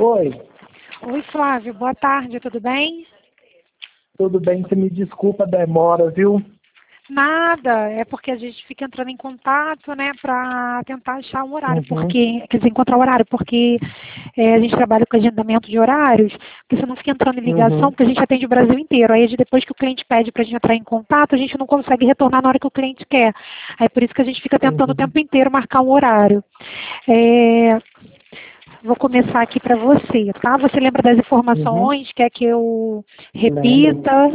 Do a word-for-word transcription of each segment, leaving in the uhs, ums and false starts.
Oi, Oi, Flávio, boa tarde, tudo bem? tudo bem? Você me desculpa a demora, viu? Nada, é porque a gente fica entrando em contato, né, para tentar achar um horário, Uhum, porque, quer dizer, encontrar o horário, porque é, a gente trabalha com agendamento de horários, porque você não fica entrando em ligação, uhum, porque a gente atende o Brasil inteiro. Aí depois que o cliente pede para a gente entrar em contato, a gente não consegue retornar na hora que o cliente quer. Aí por isso que a gente fica tentando o uhum, tempo inteiro marcar um horário. É, vou começar aqui para você, tá? Você lembra das uhum. informações? Quer que eu Lembro, repita?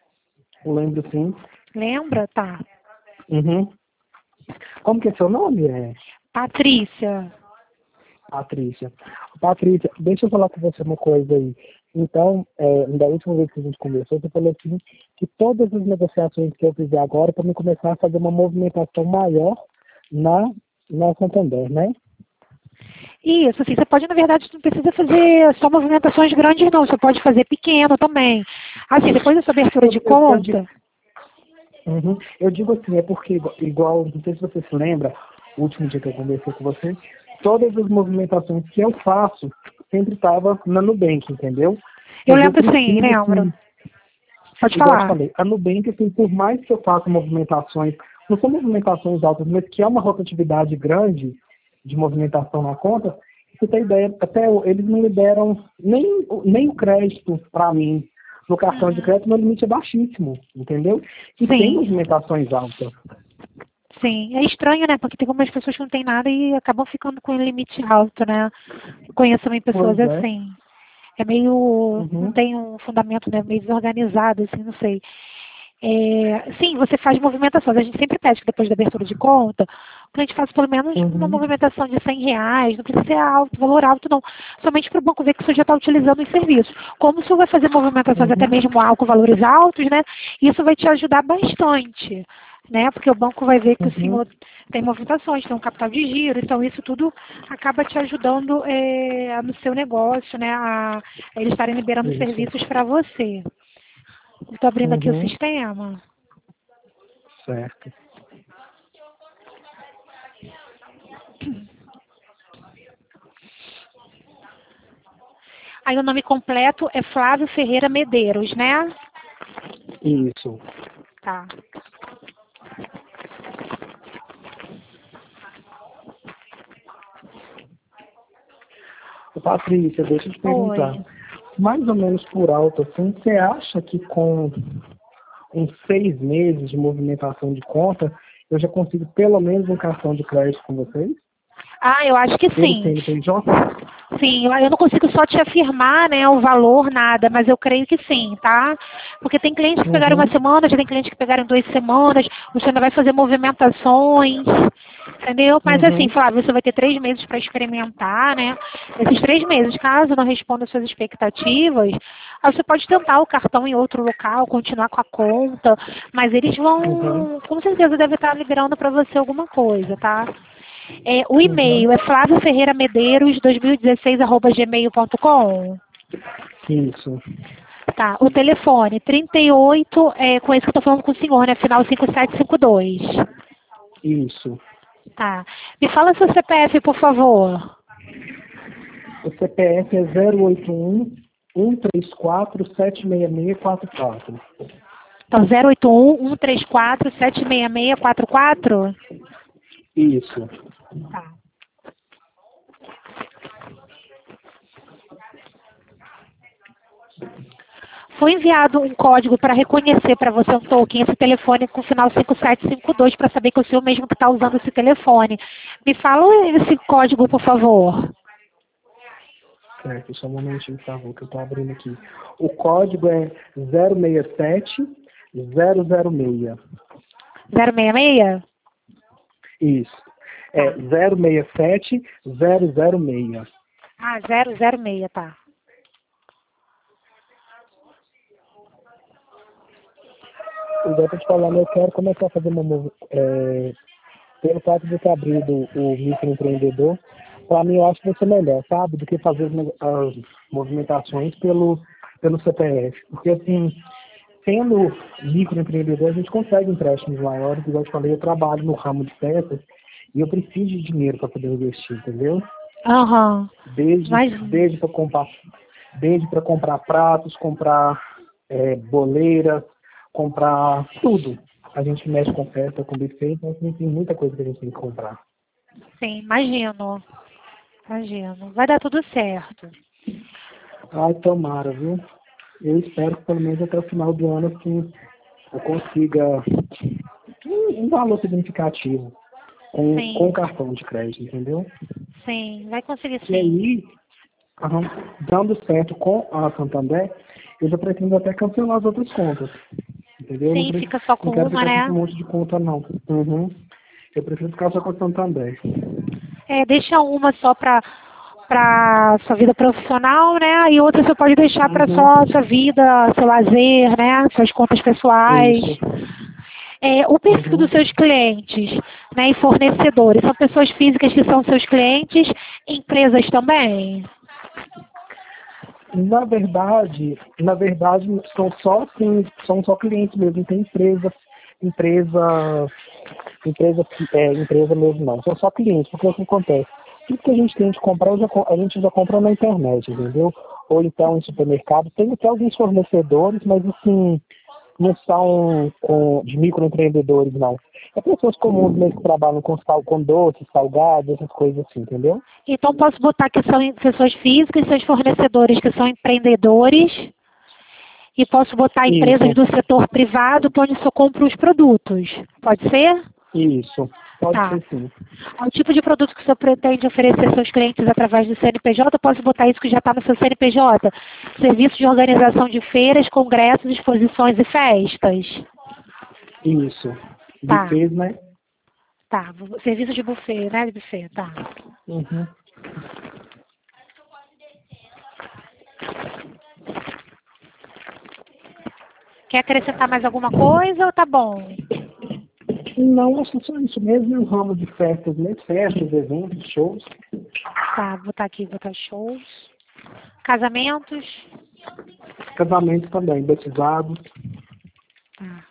lembro sim. Lembra? Tá. Uhum. Como que é seu nome? É Patrícia. Patrícia. Patrícia, deixa eu falar com você uma coisa aí. Então, é, da última vez que a gente conversou, você falou assim, que todas as negociações que eu fizer agora, para me começar a fazer uma movimentação maior na, na Santander, né? Isso, assim, você pode, na verdade, não precisa fazer só movimentações grandes, não. Você pode fazer pequeno também. Assim, depois dessa abertura Eu, de eu, eu digo conta, Uhum. Eu digo assim, é porque, igual, igual, não sei se você se lembra, o último dia que eu conversei com você, todas as movimentações que eu faço sempre estava na Nubank, entendeu? eu Mas eu lembro sim, preciso lembro. que, Pode igual eu te falar. falei, a Nubank, assim, por mais que eu faça movimentações, não são movimentações altas, mas que é uma rotatividade grande de movimentação na conta, você tem ideia, até o- eles não liberam nem, o- nem o crédito para mim. No cartão de Uhum. crédito, meu limite é baixíssimo, entendeu? E tem Sim, movimentações altas. sim. É estranho, né? Porque tem algumas pessoas que não têm nada e acabam ficando com o limite alto, né? Eu conheço também pessoas Pois é. assim. É meio. Não Uhum. tem um fundamento, né? Meio desorganizado, assim, não sei. É, sim, você faz movimentações. A gente sempre pede que depois da abertura de conta, o cliente faça pelo menos uma Uhum. movimentação de cem reais, não precisa ser alto, valor alto, não. Somente para o banco ver que o senhor já está utilizando os serviços. Como o senhor vai fazer movimentações até Uhum. mesmo com valores altos, né? Isso vai te ajudar bastante. Né? Porque o banco vai ver que o Uhum. senhor tem movimentações, tem um capital de giro, então isso tudo acaba te ajudando é, no seu negócio, né? A, a eles estarem liberando Isso. serviços para você. Estou abrindo aqui o Uhum. sistema. Certo. Aí o nome completo é Flávio Ferreira Medeiros, né? Isso. Tá. Ô, Patrícia, deixa eu te perguntar. Oi. Mais ou menos por alto, assim, você acha que com uns seis meses de movimentação de conta, eu já consigo pelo menos um cartão de crédito com vocês? Ah, eu acho que Pelo sim. C N P J? Sim, eu eu não consigo só te afirmar, né, o valor, nada, mas eu creio que sim, tá? Porque tem clientes que pegaram uma Uhum. semana, já tem clientes que pegaram duas semanas, você ainda vai fazer movimentações, entendeu? Mas assim, Uhum. Flávio, você vai ter três meses para experimentar, né? Esses três meses, caso não responda às suas expectativas, aí você pode tentar o cartão em outro local, continuar com a conta, mas eles Uhum. vão, com certeza, deve estar liberando para você alguma coisa, tá? É, o Uhum. e-mail é flávio ferreira medeiros dois mil e dezesseis arroba gmail ponto com. Isso. Tá, o telefone trinta e oito, é com esse que eu tô falando com o senhor, né? Final cinco sete cinco dois. Isso. Tá. Me fala seu C P F, por favor. O C P F é zero oito um, um três quatro, sete seis seis quatro quatro. Então, zero oito um, um três quatro, sete seis seis quatro quatro. Isso. Tá. Foi enviado um código para reconhecer para você um token, esse telefone com final cinco sete cinco dois, para saber que é o senhor mesmo que está usando esse telefone. Me fala esse código, por favor. Certo, só um momentinho, por favor, que eu estou abrindo aqui. O código é zero seis sete zero zero seis. zero seis seis? Isso. É Tá. zero seis sete zero zero seis. Ah, zero zero seis, tá. Igual eu tô te falando, eu quero começar a fazer uma movi- é, pelo fato de ter abrido o microempreendedor, para mim eu acho que vai ser melhor, sabe? Do que fazer as, ne- as movimentações pelo, pelo C P F. Porque assim, sendo microempreendedor, a gente consegue empréstimos maiores, igual eu te falei, eu trabalho no ramo de peças e eu preciso de dinheiro para poder investir, entendeu? Aham. Desde, Mas, desde para comprar, desde para comprar pratos, comprar é, boleiras, comprar tudo. A gente mexe com festa, com buffet, então assim, tem muita coisa que a gente tem que comprar. sim, imagino. Imagino. Vai dar tudo certo. Ai, tomara, viu? Eu espero que pelo menos até o final do ano assim, eu consiga um, um valor significativo com, com Sim, cartão de crédito, entendeu? sim. Vai conseguir E sim. aí, aham, dando certo com a Santander, eu já pretendo até cancelar as outras contas. Entendeu? Eu não, Sim, pre- fica só não com quero uma, ficar com esse né? monte de conta, não. Uhum. Eu prefiro ficar só com a Santander. É, deixa uma só para para sua vida profissional, né? E outra você pode deixar para Uhum. só sua vida, seu lazer, né? Suas contas pessoais. Isso. É, o perfil dos Uhum. seus clientes, né? E fornecedores, são pessoas físicas que são seus clientes, empresas também. Na verdade, na verdade, são só assim, são só clientes mesmo, tem empresa, empresa, empresa, é, empresa mesmo não, são só clientes, porque o que acontece? Tudo que a gente tem de comprar, já co- a gente já compra na internet, entendeu? Ou então em supermercado, tem até alguns fornecedores, mas assim, não são com, de microempreendedores, não. É pessoas comuns mesmo que trabalham com, sal, com doces, salgados, essas coisas assim, entendeu? Então posso botar que são em- pessoas físicas, seus fornecedores que são empreendedores, e posso botar empresas Isso, do setor privado para onde eu compro os produtos. Pode ser? isso. Pode Tá. ser sim. O tipo de produto que o senhor pretende oferecer aos seus clientes através do C N P J, eu posso botar isso que já está no seu C N P J? Serviço de organização de feiras, congressos, exposições e festas. Isso. Tá, Buffet, né? tá. Serviço de buffet, né? De buffet, tá. Uhum. Quer acrescentar mais alguma coisa ou tá bom? Não, acho que só isso mesmo, e o ramo de festas, né? Festas, eventos, shows. Tá, vou botar aqui, vou botar shows. Casamentos. Casamento também, batizados. Tá.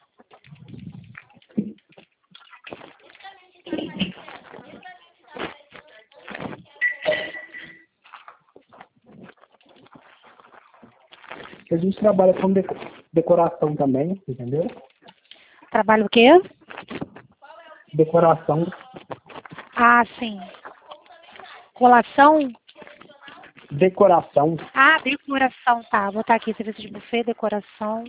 A gente trabalha com deco- decoração também, entendeu? Trabalho o quê? Decoração, Ah, sim. Colação? decoração. Ah, decoração, tá. Vou botar aqui serviço de buffet, decoração.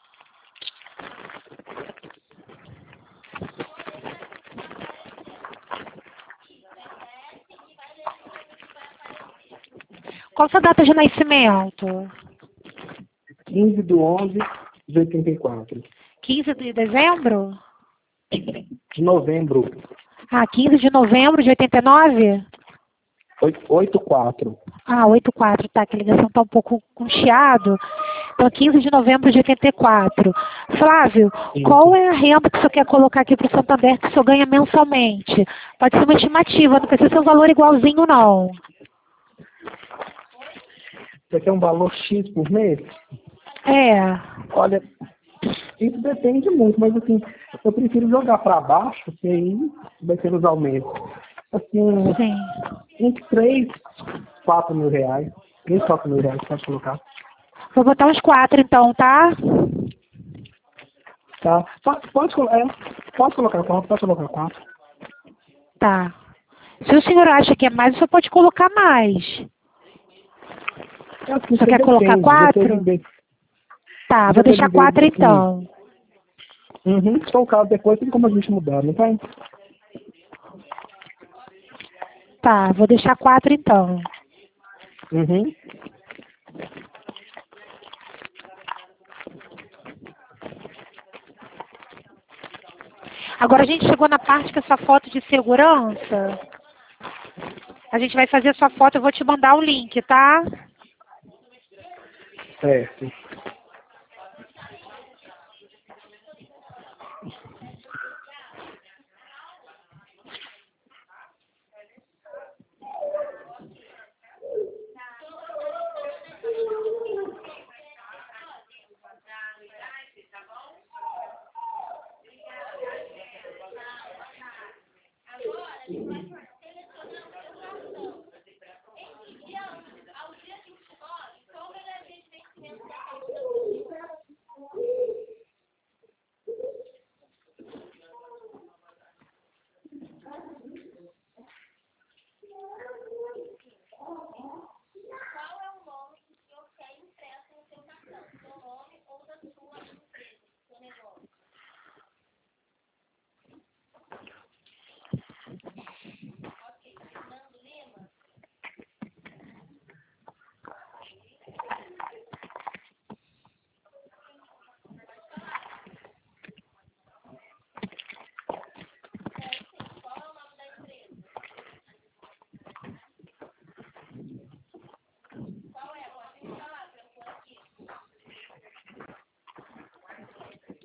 Qual a sua data de nascimento? quinze de onze de oitenta e quatro. quinze de dezembro? De novembro, Ah, quinze de novembro de oitenta e nove? oito quatro. Ah, oitenta e quatro, tá, que a ligação tá um pouco com chiado. Então, quinze de novembro de oitenta e quatro. Flávio, qual Isso. é a renda que o senhor quer colocar aqui para o Santander que o senhor ganha mensalmente? Pode ser uma estimativa, não precisa ser um valor igualzinho, não. Você quer um valor X por mês? É, Olha, isso depende muito, mas assim, eu prefiro jogar para baixo, que aí vai ser os aumentos. Assim, sim. entre três, quatro mil reais. três, quatro mil reais, pode colocar. Vou botar uns quatro, então, tá? Tá? Pode, pode, colo- é, pode colocar quatro, pode colocar quatro. Tá. Se o senhor acha que é mais, o senhor pode colocar mais. É assim, O senhor porque quer colocar depende, já teve quatro? vez, Tá, vou já teve deixar vezes quatro, assim, então. uhum, se for o caso depois tem como a gente mudar, não tem? Tá, vou deixar quatro, então. Uhum. Agora a gente chegou na parte que é sua foto de segurança. A gente vai fazer a sua foto, eu vou te mandar o link, tá? Certo.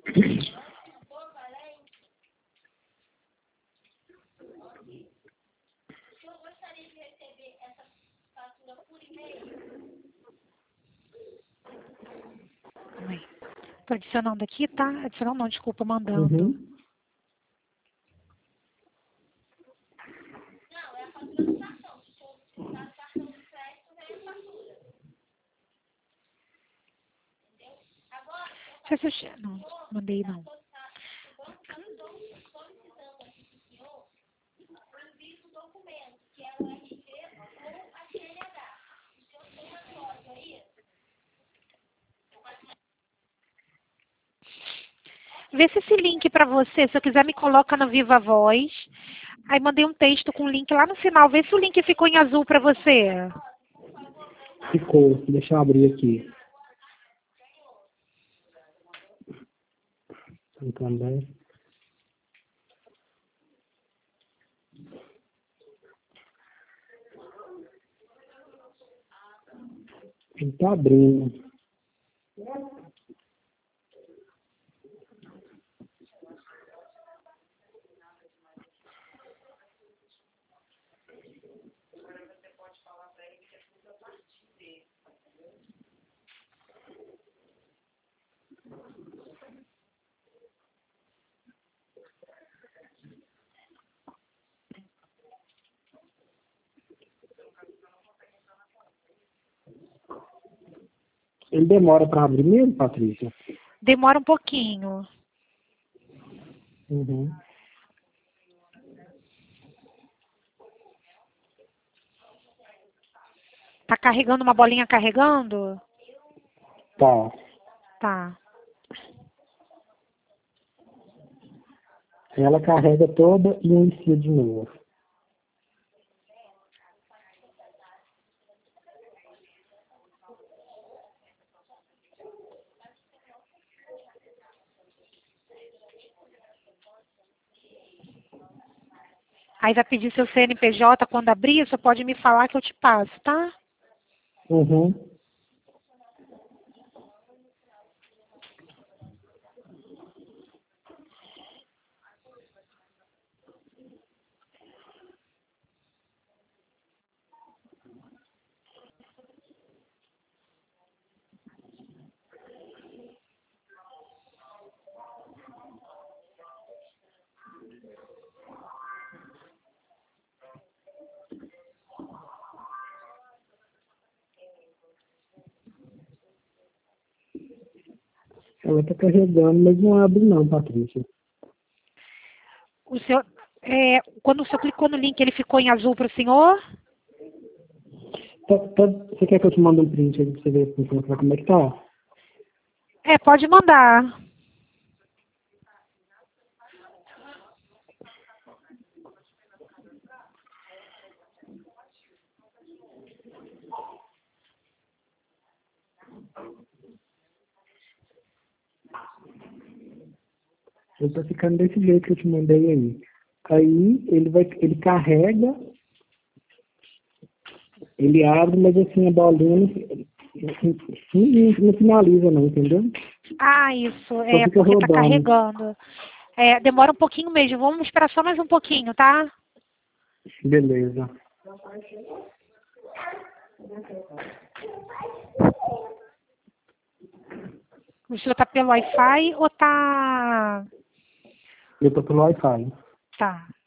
Estou adicionando aqui, tá? Adicionando não, desculpa, mandando. Uhum. Não sei se eu... Não, mandei não. Vê se esse link para você, se eu quiser me coloca no Viva Voz. Aí mandei um texto com o link lá no final. Vê se o link ficou em azul para você. Ficou. Deixa eu abrir aqui. Também. Ele tá abrindo. Ele demora para abrir mesmo, Patrícia? Demora um pouquinho. Uhum. Tá carregando uma bolinha carregando? Tá. Tá. Ela carrega toda e inicia de novo. Aí vai pedir seu C N P J quando abrir, você pode me falar que eu te passo, tá? Uhum. Ela tá carregando, mas não abre não, Patrícia. O seu, é, quando o senhor clicou no link, ele ficou em azul para o senhor? Tá, tá, você quer que eu te mande um print aí pra você ver como é que tá? É, pode mandar. Ele tá ficando desse jeito que eu te mandei aí. Aí ele vai, ele carrega, ele abre, mas assim a bolinha não, não, não finaliza não, entendeu? Ah, isso. Só É fica porque tá rodando. carregando. É, demora um pouquinho mesmo. Vamos esperar só mais um pouquinho, tá? Beleza. O senhor tá pelo Wi-Fi ou tá... Eu tô pelo Wi-Fi. Tá.